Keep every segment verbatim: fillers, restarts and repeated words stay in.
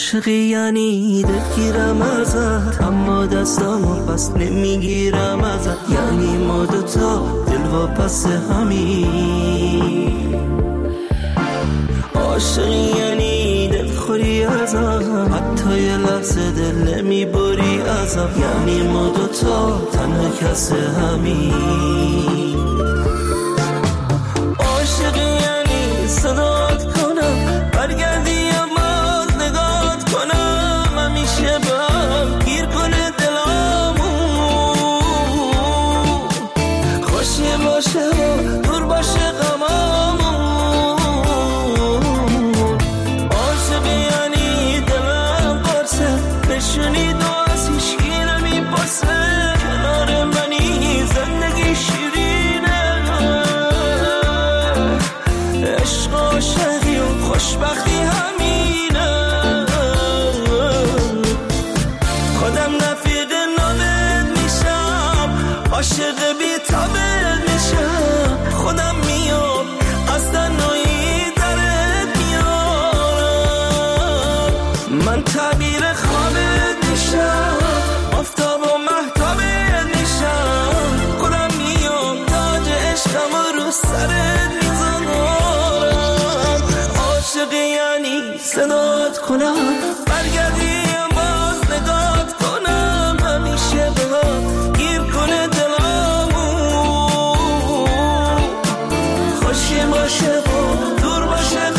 عاشقی یعنی دلگیرم ازت، اما دستامو پس نمیگیرم ازت. یعنی ما دوتا دل و پس همین. عاشقی یعنی دلخوری ازم، حتی یه لحظه دل نمیبری ازم. یعنی ما دوتا تنها کس همین. عاشقی یعنی صدات کنم برگردی یا باز نگات کنم، همیشه به هم گیر کنه دلامون. خوشی باشه و دور باشه غمامون. عاشقی یعنی دلم قرصه، نشونی دو از هیچکی نمیپرسه. کنار منی زندگی شیرینه، عشق و عاشقی و خوشبختی همینه. خودم رفیق نامت میشم، عاشق بی تابت میشم. خودم میام از تنهایی درت میارم. من تعبیر خوابت میشم، آفتاب و مهتابت میشم. خودم میام تاج عشقم رو سرت میذارم. عاشقی یعنی صدات کنم برگردی باز نگات کنم، همیشه به هم گیر کنه دلامون. خوشی باشه و دور باشه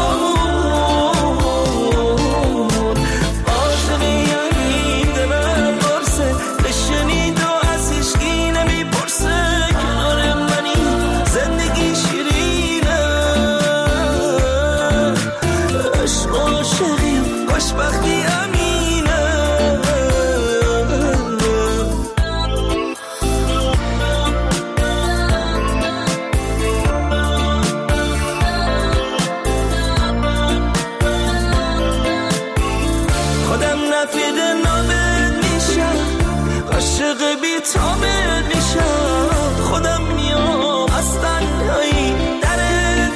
غمامون. عاشقی یعنی دلم قرصه، بشنید و از هیچکی نمیپرسه. کنار منی زندگی شیرینه، عشق و عاشقی و خوشبختی همینه. خودم رفیق نامت میشم، عاشق بی تابت میشم. خودم میام از تنهایی درت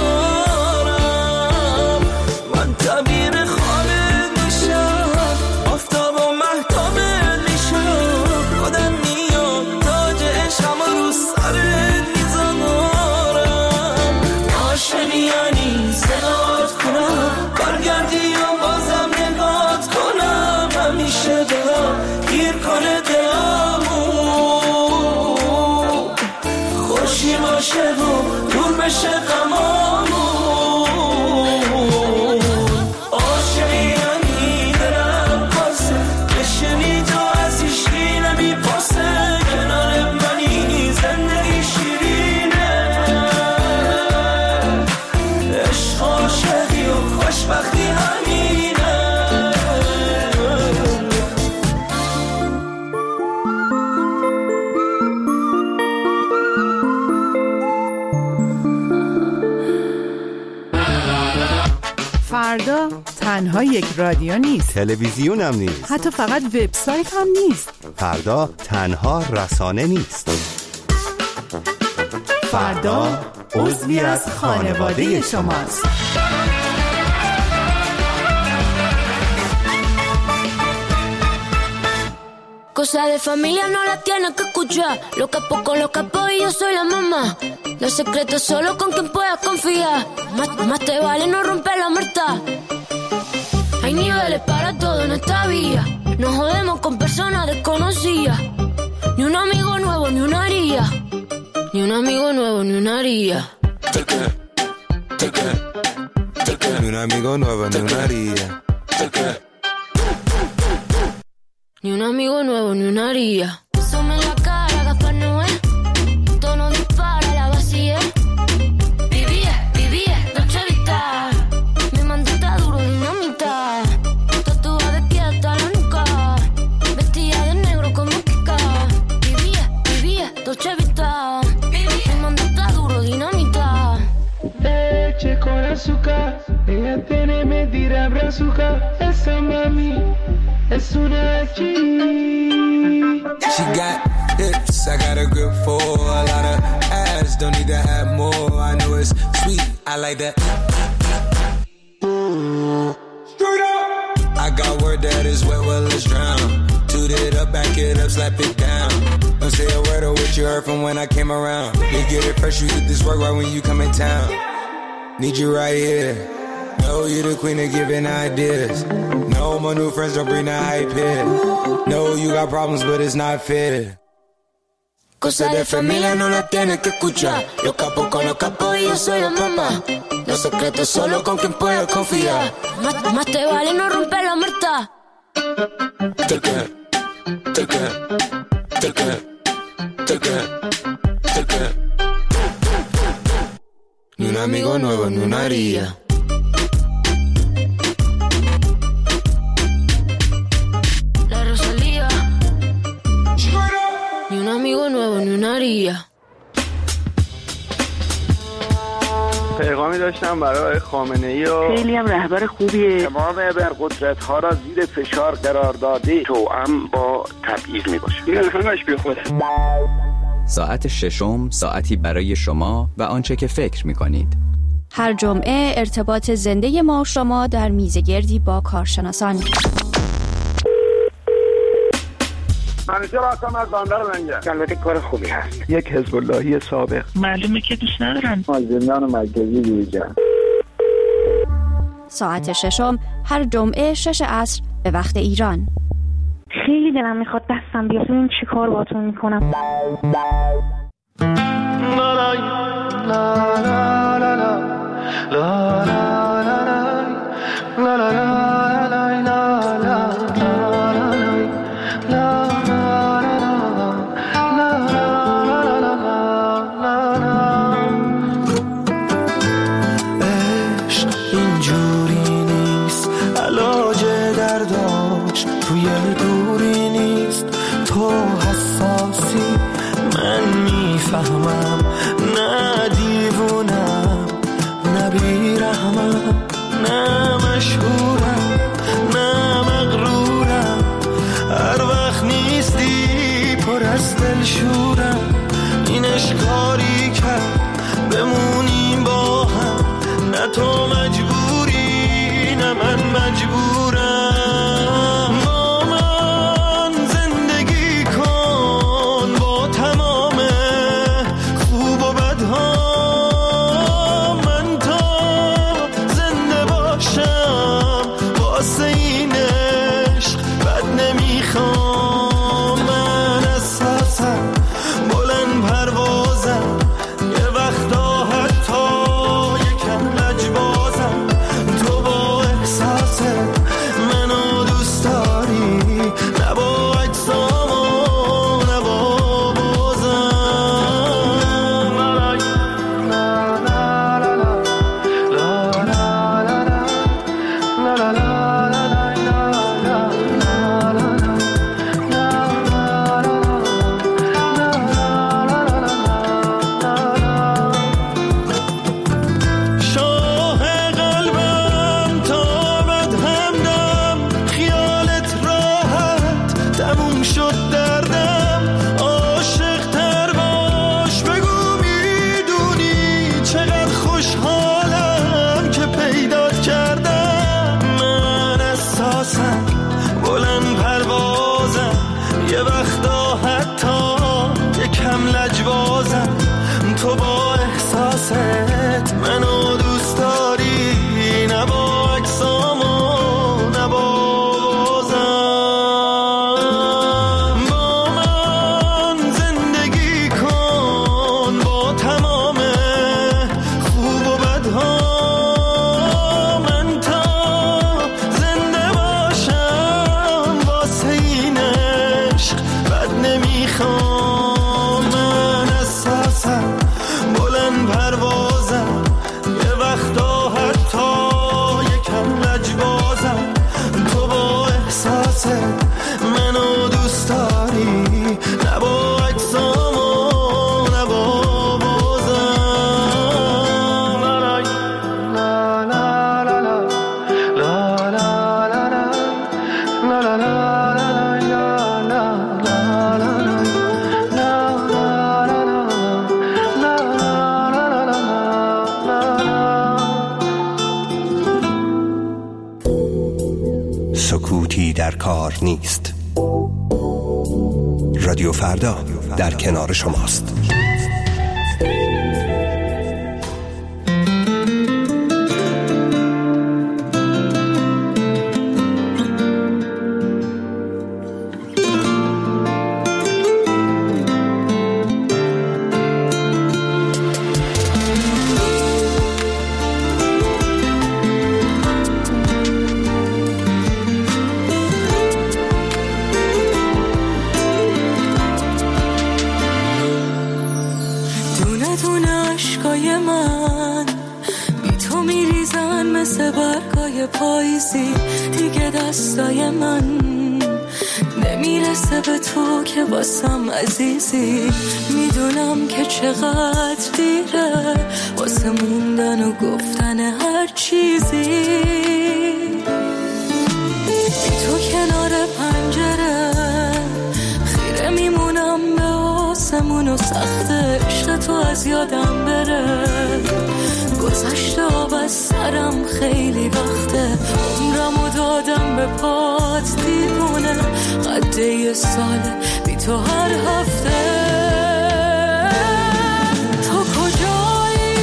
میارم. من تعبیر خوابت میشم، آفتاب و مهتابت میشم. خودم میام تاج عشقم رو سرت میذارم. عاشقی یعنی صدات کنم برگردی و بازم نگات کنم، همیشه دلم گیر کنه دلامون. خوشی باشه و دور بشه غمامون. عاشقی یعنی دلم قرصه، بشنید و از هیچکی نمیپرسه. کنار منی زندگی شیرینه، عشق و عاشقی و خوشبختی همینه. فردا تنها یک رادیو نیست، تلویزیون هم نیست، حتی فقط وبسایت هم نیست. فردا تنها رسانه نیست. فردا عضوی از خانواده شماست. Cosa de familia no la tienes que escuchar. Lo capo con los capos y yo soy la mamá. Los secretos solo con quien puedas confiar. Más, más te vale no romper la muerta. Hay niveles para todo en esta vía. No jodemos con personas desconocidas. Ni un amigo nuevo ni una haría. Ni un amigo nuevo ni una haría. Ni un amigo nuevo ni una haría. Ni un amigo nuevo ni una haría. Asome en la cara, Gaspar Noé. Tono dispara, la vacía. Vivía, vivía, Dolce Vita. Mi mandita duro, dinamita. Tatuada de pie hasta la nuca. Vestida de negro como Kika. Vivía, vivía, Dolce Vita. Mi mandita duro, dinamita. Leche con azúcar. Ella tiene medida brazuca. Esa mami es una G. She got hips, I got a grip for a lot of ass. Don't need to have more. I know it's sweet, I like that. Straight up. heard that it's wet, well, let's drown. Toot it up, back it up, slap it down. Don't say a word of what you heard from when I came around. You get it fresh, you get this work right when you come in town. Need you right here. Know you the queen of giving ideas. No, my new friends don't bring the hype here. Know you got problems, but it's not fair. Cosas de familia no las tienes que escuchar. Los capos con los capos y yo soy la mamá. Los secretos solo con quien puedes confiar. Más, más te vale no romper la muerta. Take it, take it, take it, take it, take it. Ni un amigo nuevo, ni una haría. La Rosalía. Ni un amigo nuevo, ni una haría. پیغامی داشتم برای خامنه‌ای و خیلی هم رهبر خوبیه. تمام ابرقدرت‌ها را زیر فشار قرار داده. توأم با تبعیض میباشه. این الفنش بی خوده. ساعت ششم ساعتی برای شما و آنچه که فکر می‌کنید. هر جمعه ارتباط زنده ما و شما در میزگردی با کارشناسان. منیجر هستم از بندر لنگر. البته کار خوبی هست. یک حزب اللهی سابق. معلومه که دوست ندارن. از زندان مرکزی بیرون. ساعت ششم هر جمعه شش عصر به وقت ایران. خیلی دلم میخواد دستم بیاد. این چی کار باتون میکنم؟ لا لا لا لا لا لا لا لا فهمم نه دیوونم نه بیرحمم نه مشهورم نه مغرورم هر وقت نیستی پر از دلشورم این اشکاری کرد بمونیم با هم نه تو مجبوری نه من مجبورم من تا زنده باشم در کار نیست. رادیو فردا در کنار شماست. پاییزی دیگه دستای من نمیرسه به تو که واسم عزیزی. میدونم که چقدر دیره واسه موندن و گفتن هر چیزی. بی تو کنار پنجره خیره میمونم به آسمون و سخت عشق تو از یادم بره. گذشته آب از سرم خیلی وقته، عمرمو دادم به پات دیوونه. قد یه ساله بی تو هر هفته. تو کجایی؟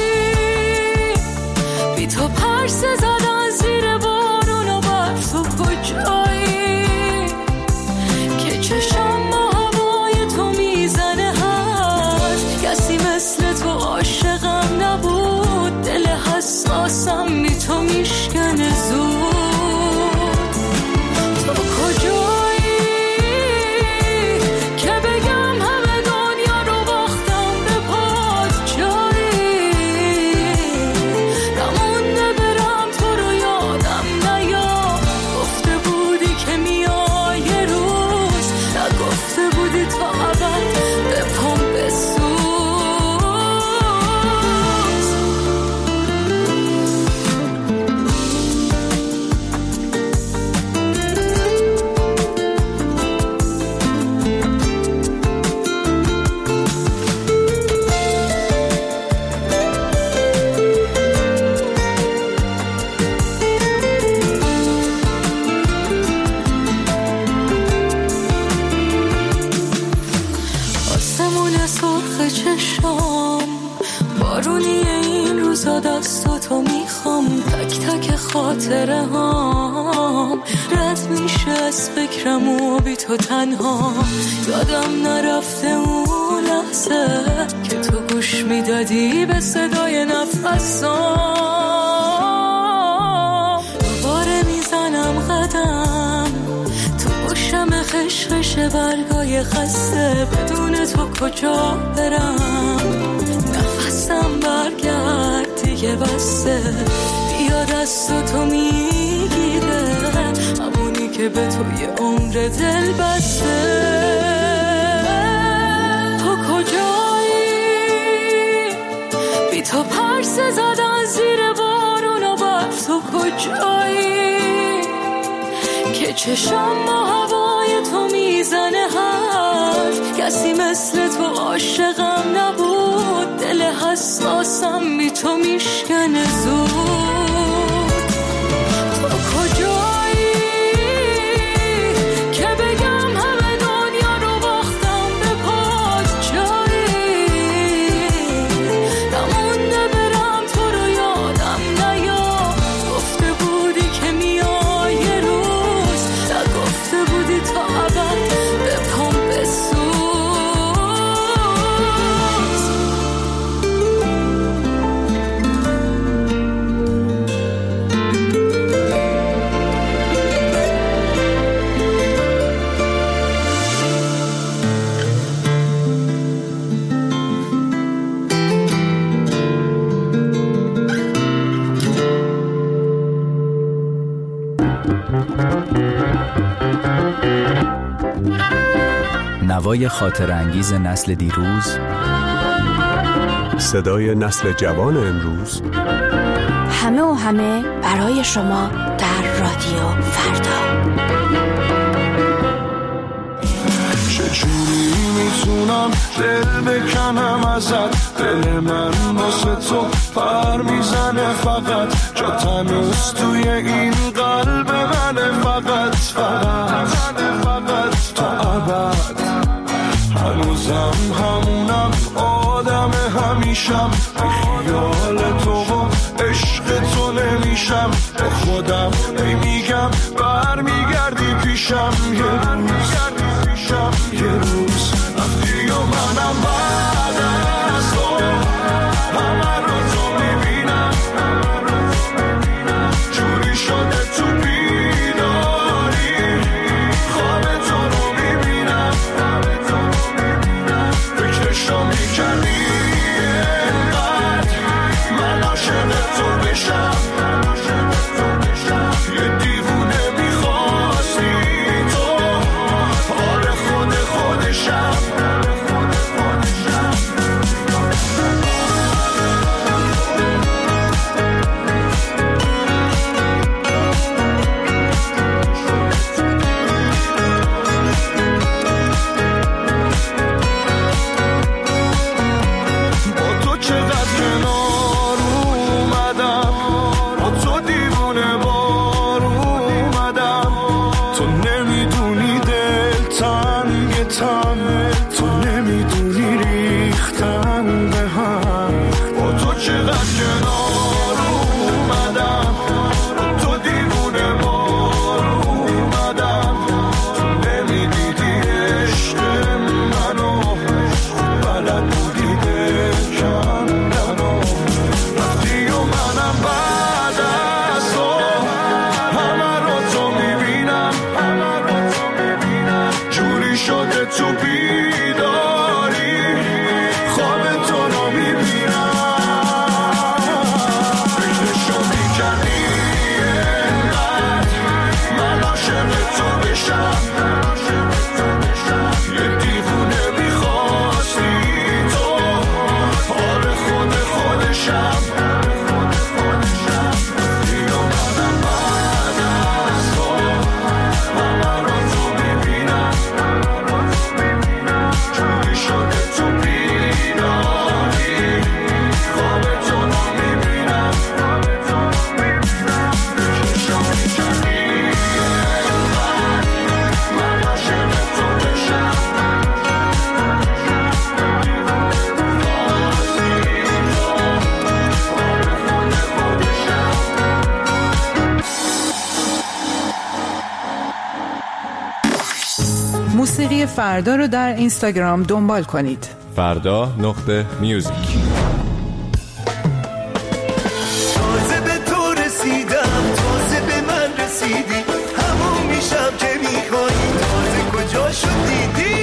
بی تو پرسه زدن زیر بارون و برف. تو کجایی که چشم با هوای تو میزنه هست؟ کسی مثل تو عاشقم نبود. دل حساسم بی تو میشکنه زود. تو کجایی که بگم همه دنیا رو باختم به پات؟ جایی نمونده برم تو رو یادم نیا. گفته بودی که میای یه روز، نگفته بودی تا ابد به پام بسوز. دستاتو میخوام، تک تک خاطره هام رد میشه از فکرم و بی تو تنها. یادم نرفته اون لحظه که تو گوش میدادی به صدای نفسام. دوباره میزنم قدم تو گوشم خشخش برگای خسته. بدون تو کجا برم؟ نفسم برگرد دیگه بسته. بیا دست تو میگیره همونی که به تو یه عمر دل بسته. تو کجایی؟ بی تو پرسه زدن زیر بارون و برف. تو کجایی که چشم با هوای تو میزنه حرف؟ کسی مثل تو عاشقم نبود. دل حساسم بی تو میشکنه زود. تو کجایی که بگم همه دنیا رو باختم به پات؟ جایی نمونده برم تو رو یادم نیا. گفته بودی که میای یه روز، نگفته بودی تا ابد به پام بسوز. نوای خاطر انگیز نسل دیروز، صدای نسل جوان امروز، همه و همه برای شما در رادیو فردا. چجوری میتونم دل بکنم ازت، دل من واسه تو پر میزنه فقط، جا تنوز توی این قلب منه فقط فقط فقط تا ابد. هنوزم همونم آدم همیشم، خیال تو و عشق تو نمیشم، با خودم میگم برمیگردی پیشم یه روز یه روز وقتی و منم بعد از تو همه رو تو میبینم، جوری شده تو بیداری خواب تو رو میبینم، فکرشو میکردی اینقدر من عاشق تو بشم، یه دیوونه میخواستی تو، آره خود خودشم. تو نمیدونی ریختن به هم، با تو چقدر کنار اومدم، با تو دیوونه بار اومدم، تو نمیدیدی عشق منو، بلد بودی بکندنو، وقتی و منم بعد از تو همه رو تو میبینم، جوری شده تو بیداری خواب تو رو میبینم، فکرشو میکردی اینقدر من عاشق تو بشم، یه دیوونه میخواستی تو، آره خود خودشم. موسیقی فردا رو در اینستاگرام دنبال کنید. فردا نقطه میوزیک. تازه به تو رسیدم، تازه به من رسیدی، همون میشم که میخوایی، تازه کجا شد دیدی.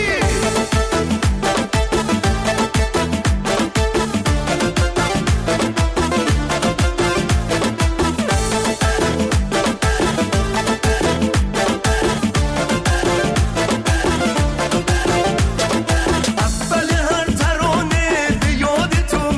اول هر ترانه به یاد تو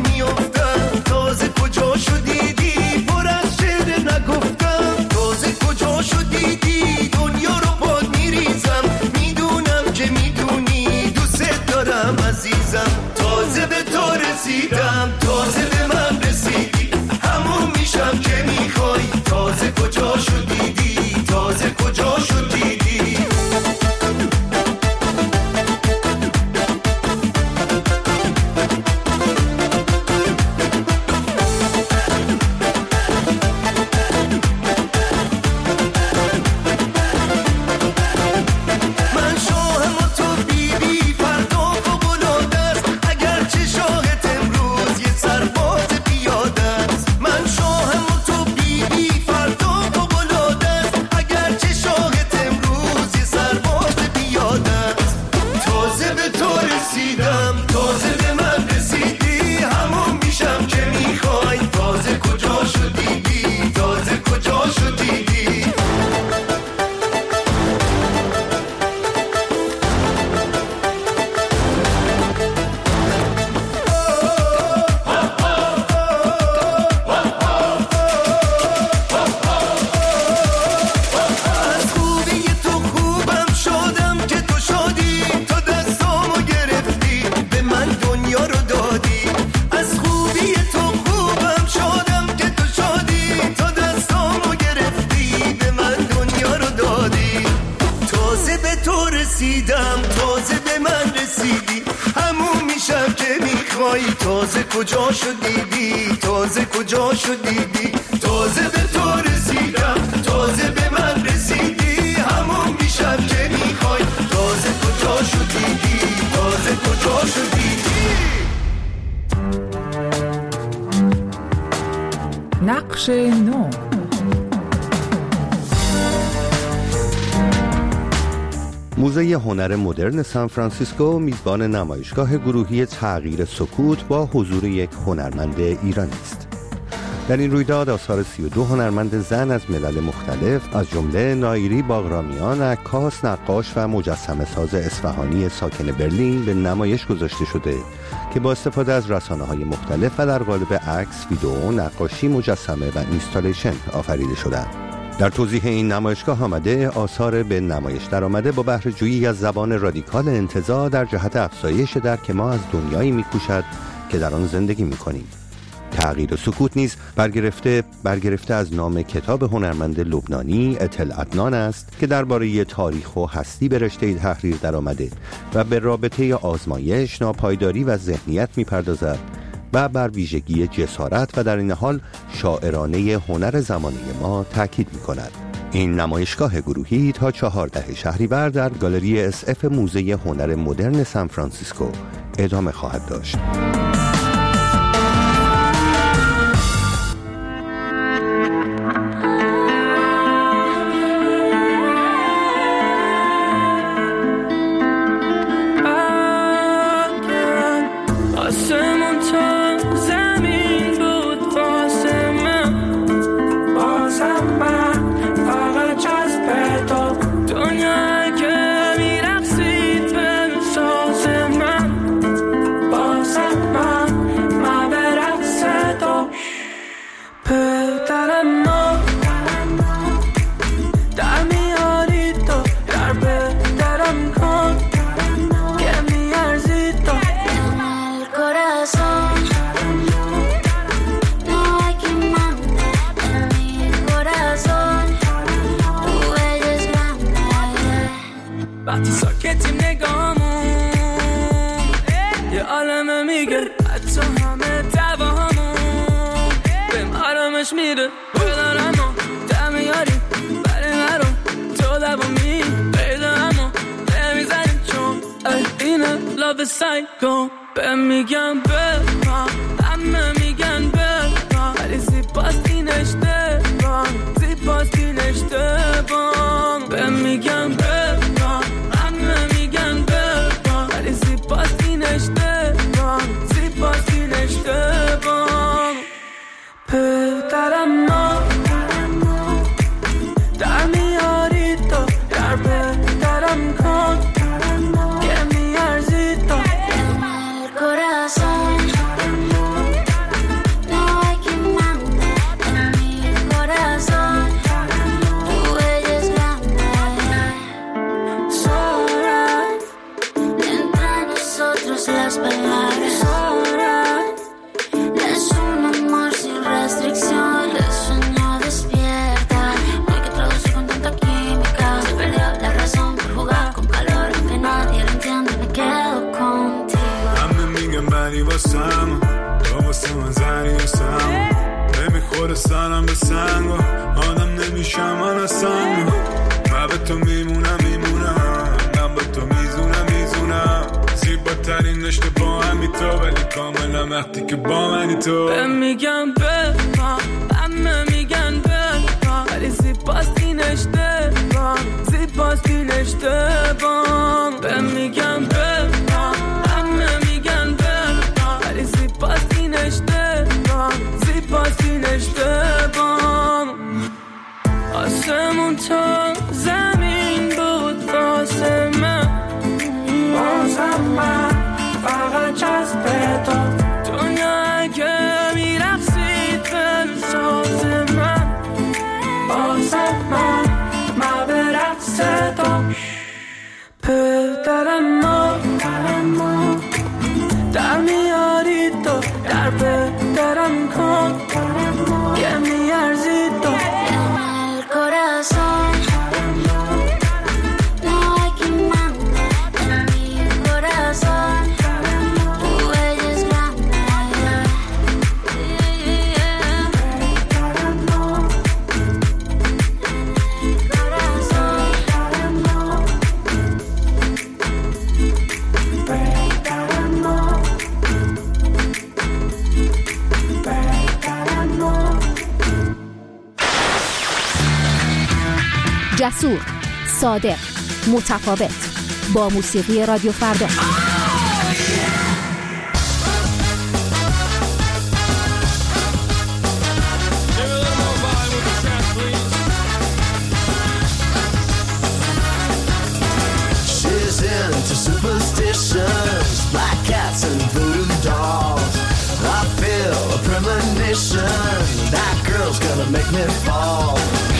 تازه کجا شدیدی تازه کجا شدیدی تازه به تو رسیدم تازه به من رسیدی همون بیشتر که میخوای تازه کجا شدیدی تازه کجا شدیدی نقش نو. موزه هنر مدرن سان فرانسیسکو میزبان نمایشگاه گروهی تغییر سکوت با حضور یک هنرمند ایرانی است. در این رویداد آثار سی و دو هنرمند زن از ملل مختلف از جمله نایری باغرامیان، عکاس، نقاش و مجسمه ساز اصفهانی ساکن برلین به نمایش گذاشته شده که با استفاده از رسانه‌های مختلف و در قالب عکس، ویدئو، نقاشی، مجسمه و اینستالیشن آفریده شدند. در توضیح این نمایشگاه آمده آثار به نمایش در آمده با بهره جویی از زبان رادیکال انتزاع در جهت افزایش درک ما از دنیایی می‌کوشد که در آن زندگی می‌کنیم. تغییر و سکوت نیز برگرفته برگرفته از نام کتاب هنرمند لبنانی اتل عدنان است که درباره تاریخ و هستی به رشته تحریر در آمده و به رابطه آزمایش، ناپایداری و ذهنیت می‌پردازد و بر ویژگی جسارت و در این حال شاعرانه هنر زمانه ما تاکید می‌کند. این نمایشگاه گروهی تا چهاردهم شهریور در گالری اس اف موزه هنر مدرن سان فرانسیسکو ادامه خواهد داشت. وقتی ساکتیم نگامون یه عالمه میگه حتی همه دواهامون بهم آرامش میده بدارم و دم یاری برای مرون تو دومی پیدا اما نمیزنیم چون اینه لاو سایکو بهم میگم بپا همه میگن بپا ولی زیباست این اشتباه زیباست این اشتباه بهم میگم بپا همه میگن بپا ولی زیباست این اشتباه زیباست این اشتباه پدرم ما در میاری تو در پدرم کن که میارزی تو corazón no hay quien mande en mi corazón tú eres grande sobran entre nosotros las palabras sobran es un amor sin restricción el sueño despierta no hay que traducir con tanta química se perdió la razón por jugar con calor aunque nadie lo entiende me quedo contigo بری واسم تو واسه من زنی واسم نمیخوره سرم به سنگو آدم نمیشم من از سنگو من به تو میمونم میمونم من به تو میزونم میزونم زیباترین رشته با همی تو ولی کاملا وقتی که با منی تو به میگم بپا همه میگن بپا ولی زیباست این اشتباه زیباست این اشتباه به میگم بپا همه میگن ولی زیباست این اشتباه زیباست این اشتباه آسمون تا زمین بود واسه من واسه من فقط جذب تو دنیا که میرقصید به ساز من واسه من من به رقص تو پدرم ما در میاری تو در پدرم کن که میارزی تو el corazón no hay quien mande en mi corazón tú eres grande جسور، صادق، متفاوت، با موسیقی رادیو فردا. To superstitions, black cats and voodoo dolls. I feel a premonition, that girl's gonna make me fall.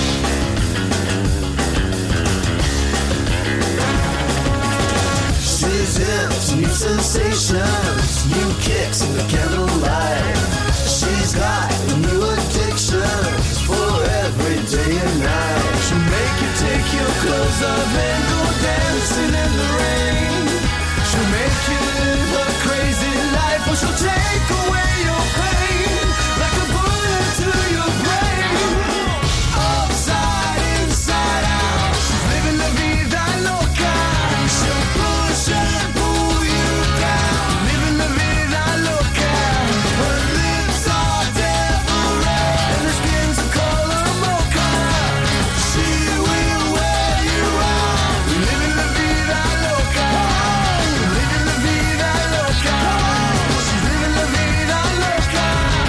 She's into new sensations, new kicks in the candlelight. She's got new addictions for every day and night. She'll make you take your clothes off and go dancing in the rain. She'll make you live a crazy life, or she'll take away your pain like a bullet to your brain. Upside, inside out, she's living la vida loca. She'll push and pull you down, living la vida loca. Her lips are devil red and her skin's a color mocha. She will wear you out, living la vida loca. Living la vida loca. She's living la vida loca.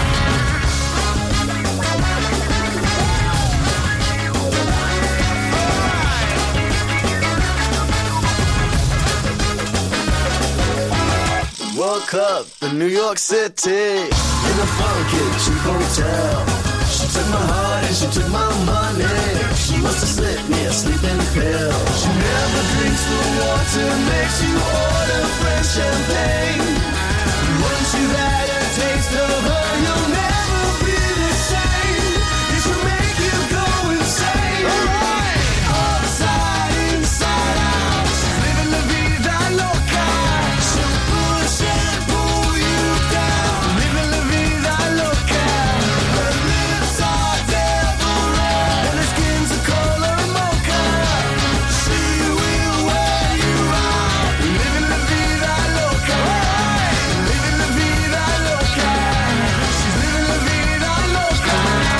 Woke up in New York City in a funky cheap hotel. She took my heart and she took my money. She must have slipped me a sleeping pill. She never drinks the water, makes you order French champagne. Once you've had a taste of her, you'll never be the same. It should make you go insane. Alright, upside, inside out, she's living la vida loca. She'll push and pull you down, living la vida loca. Her lips are devil red and her skin's a color mocha. She will wear you out, living la vida loca. Living la vida loca. She's living la vida loca.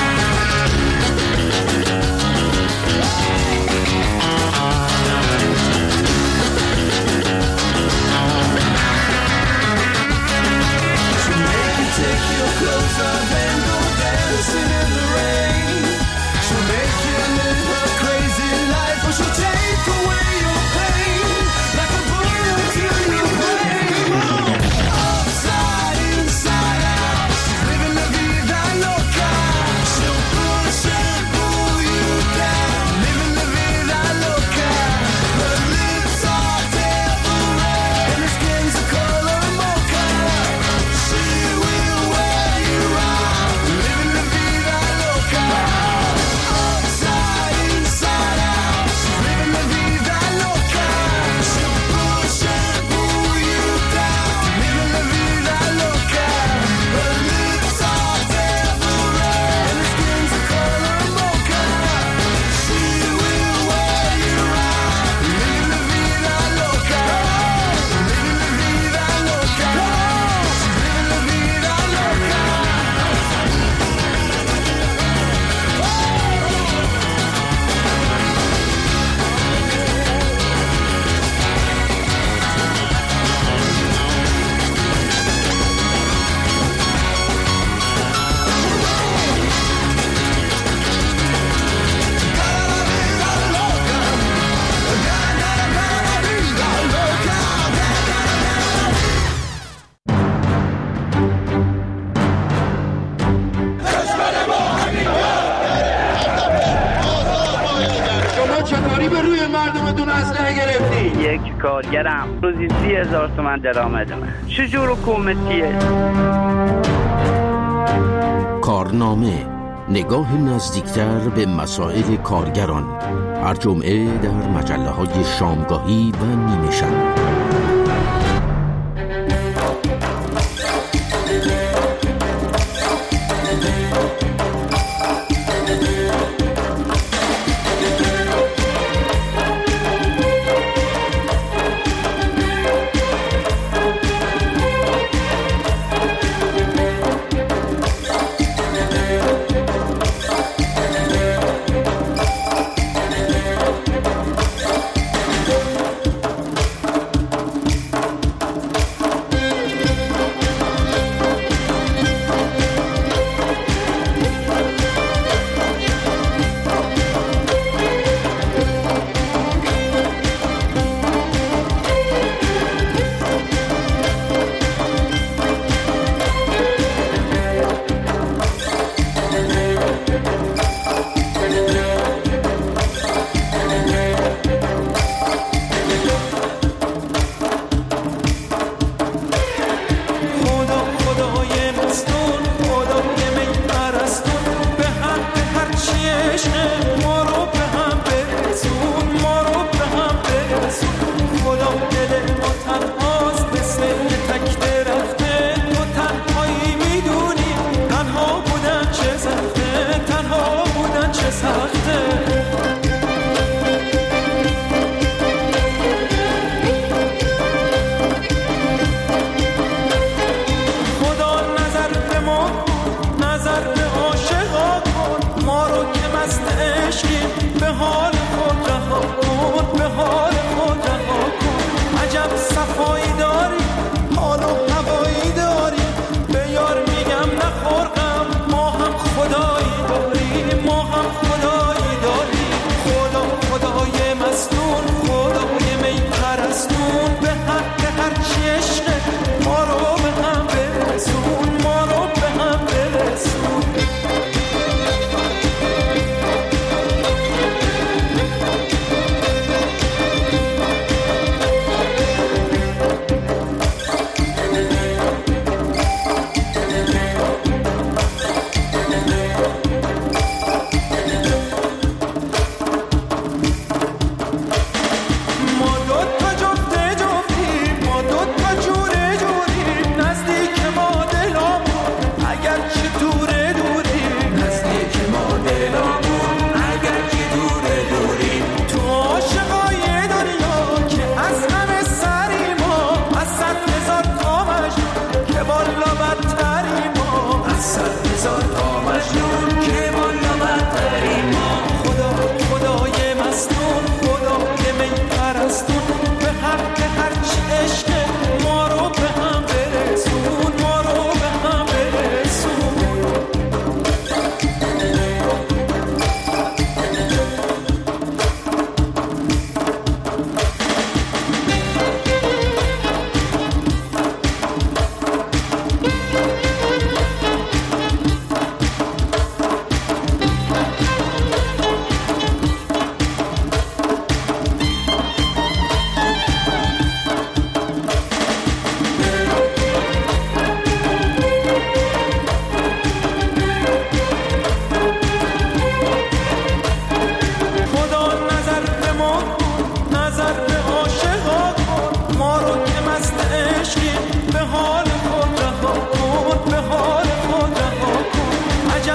She'll make you take your clothes off and go dancing in the rain. She'll make you live a crazy life, or she'll take away your pain like a bullet to your brain. Upside, inside out, she's living la vida loca. She'll push and pull you down, living la vida loca. Her lips are devil red and her skin's a color mocha. She will wear you out, living la vida loca. Upside, inside out, she's living la vida loca. She'll push and pull you down, living la vida loca. Her lips are devil red and her skin's a color mocha. She will wear you out, living la vida loca. Living la vida loca. She's living la vida loca. شما چطوری به روی مردمتون اسلحه گرفتی؟ یک کارگرم روزی سی هزار تومن درآمد من. چجور حکومتیه؟ کارنامه، نگاه نزدیکتر به مسائل کارگران، هر جمعه در مجله های شامگاهی و نیمه شب.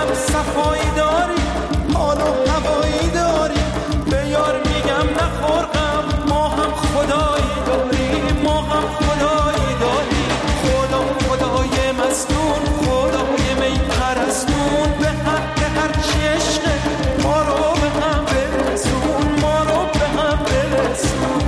دلم صفایی داری، حال و هوایی داری، به یار میگم نخور غم، ما هم خدایی داریم، ما هم خدایی داریم. خدا خدای مستون، خدای می پرستون، به حق هر چی عشقه ما رو به هم برسون، ما رو به هم برسون.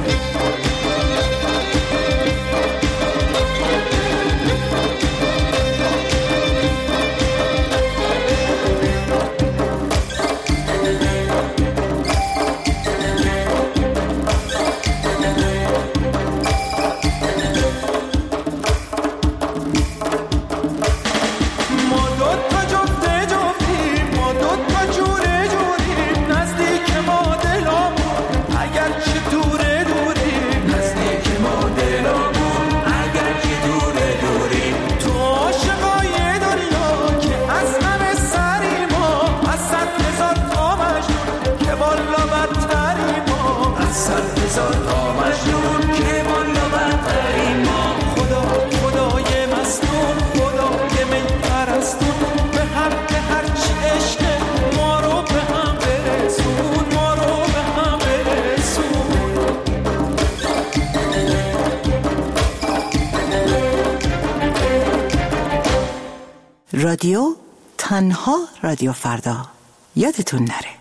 رادیو تنها رادیو فردا، یادتون نره.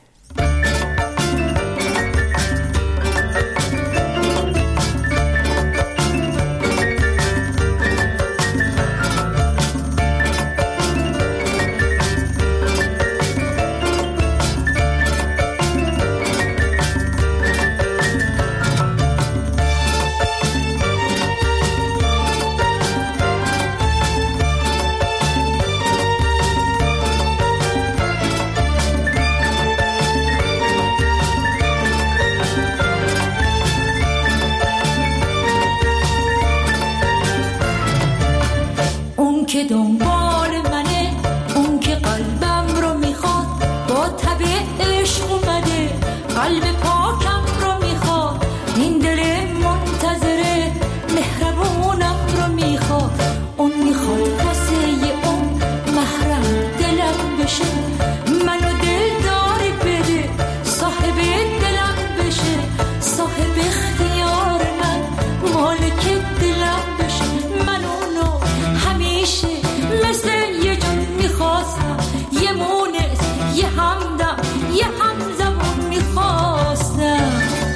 که دنبال منه، اون که قلبم رو میخواد، با تب عشق اومده قلب پاکم رو میخواد، این دل منتظره مهربونم رو میخواد، اون میخواد واسه اون محرم دلم بشه، منو دلداری بده صاحب دلم بشه، صاحب اختیار من مالک دلم بشه، من اونو همیشه مثل یه جون میخواستم، یه مونس یه همدم یه همزمان میخواستم.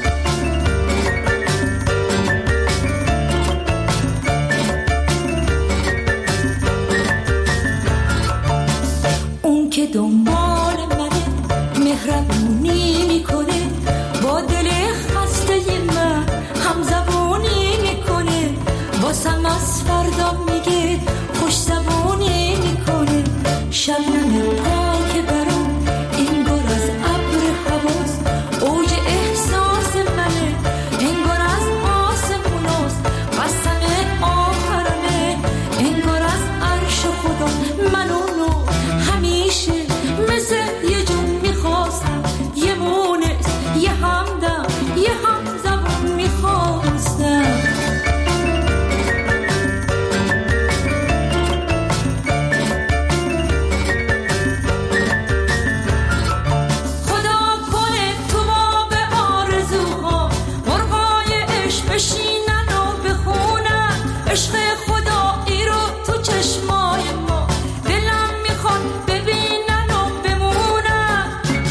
اون که دنبال منه مهربونی میکنه، با دل خسته من همزبونی میکنه، واسم از فردا میگه خوش زبونی میکنه، شبنم پاک برام انگار از ابر حواس، اوج احساس منه انگار از آسموناست، قسم آخرمه انگار از عرش خدا، من اونو همیشه مثل یه جون میخواستم، یه مونس یه همدم یه همزبون میخواستم. بشینن و بخونن عشق خدایی رو تو چشمای ما، دلم میخواد ببینن و بمونن،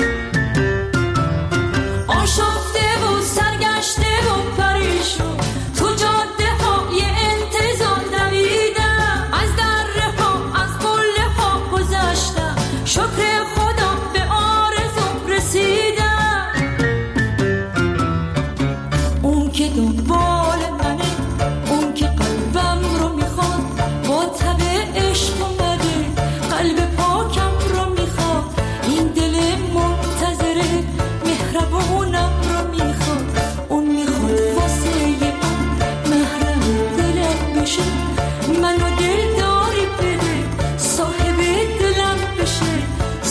آشفته و سرگشته و پریشون تو جاده های انتظار دویدم، از دره ها از قله ها گذشتم، شکر خدا به آرزوم رسیدم. اون که دنبال منه، اون که قلبم رو میخواد، با تب عشق اومده قلب پاکم رو میخواد، این دل منتظره مهربونم رو میخواد، اون میخواد واسه اون محرم دلم بشه، منو دلداری بده صاحب دلم بشه،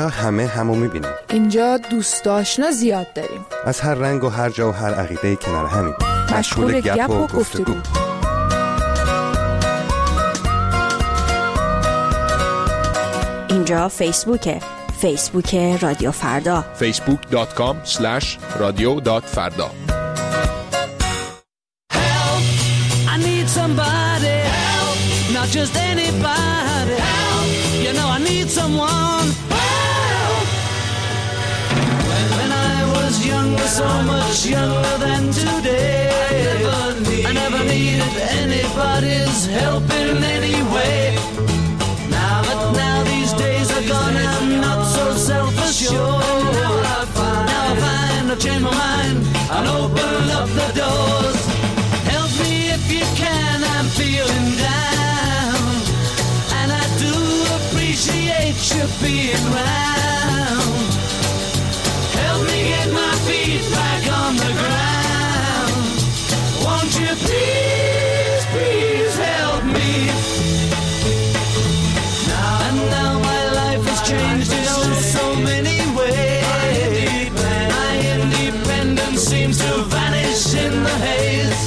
اینجا همه همو میبینیم. اینجا دوست آشنا زیاد داریم. از هر رنگ و هر جا و هر عقیده کنار همین. مشغول گپ و گفتگو. اینجا فیسبوکه. فیسبوک رادیو فردا. فیسبوک دات کام اسلش رادیو دات فردا. I need somebody help, not just anybody help. You know I need someone help. When, when I was younger, so much younger than today, I never, need, I never needed anybody's help in any way. Now, but now these days are gone, I'm not so self-assured. Now I find, now I find I've changed my mind, I'll open up the doors. You can, I'm feeling down, and I do appreciate you being round. Help me get my feet back on the ground. Won't you please, please help me? Now and now my life has changed in oh so many ways. My independence seems to vanish in the haze.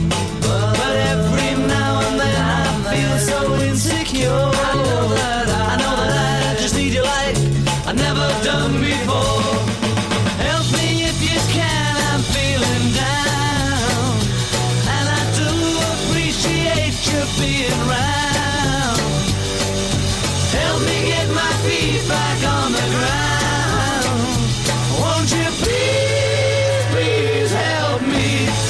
So insecure. I know that I, I know that I just need you like I've never done before. Help me if you can, I'm feeling down, and I do appreciate you being round. Help me get my feet back on the ground. Won't you please, please help me?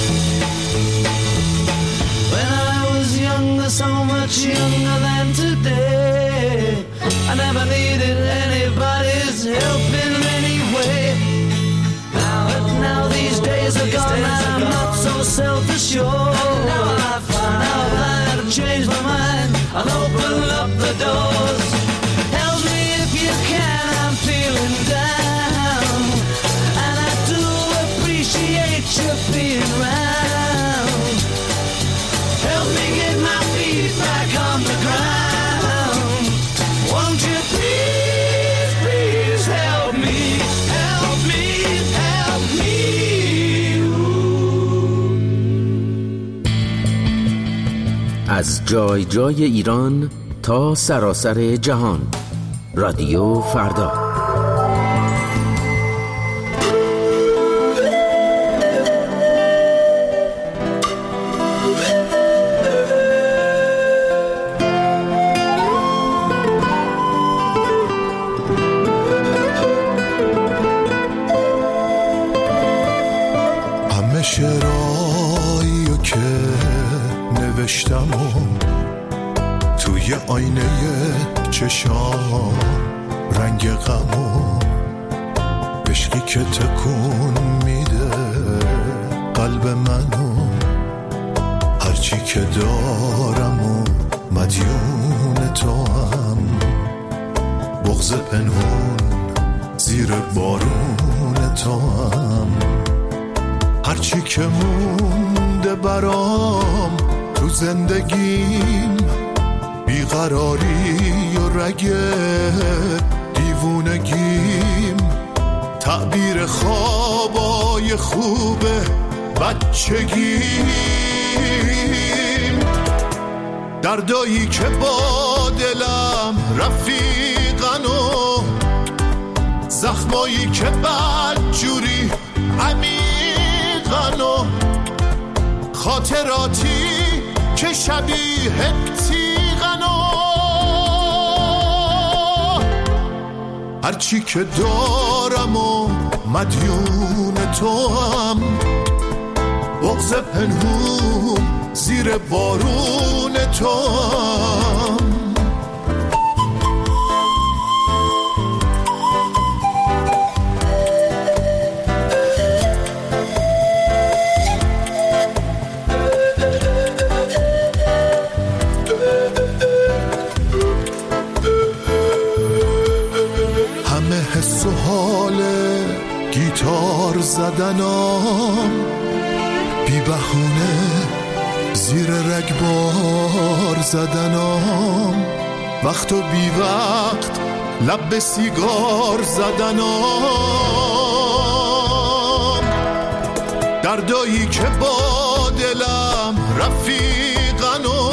When I was younger, so much younger than today, I never needed anybody's help in any way. Now, but now these days are gone, I'm not so self-assured. Now I find, now I find I've changed my mind, I'll open up the doors. Help me if you can, I'm feeling down, and I do appreciate you being round. Help me get my feet back on the ground. Won't you please, please help me, help me, help me. از جای جای ایران تا سراسر جهان. رادیو فردا. شعرهایی که نوشتم و توی آینه چشام رنگ غم و عشقی که تکون میده قلب منو، هرچی که دارم و مدیون تو هم، بغض پنهون زیر بارون تو هم، هرچی که مونده برام تو زندگیم، بیقراری و رگ دیوونگیم، تعبیر خوابای خوب بچگیم، دردایی که با دلم رفیقن و زخمایی که بدجوری عمیقن و خاطراتی که شبیه تیغن و هرچی که دارم و مدیون تو هم، بغض پنهون زیر بارون تو هم. همه حس و حال گیتار زدنام، بی بهونه زیر رگبار زدنام، وقت و بی وقت لب به سیگار زدنام، دردایی که با دلم رفیقن و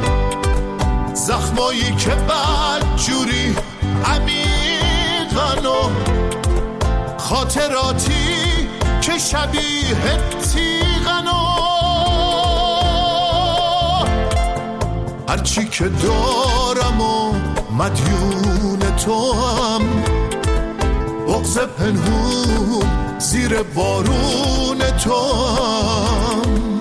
زخمایی که بدجوری عمیقن و خاطراتی که شبیه تیغن و هرچی که دارم و مدیون تو هم، بغض پنهون زیر بارون تو هم.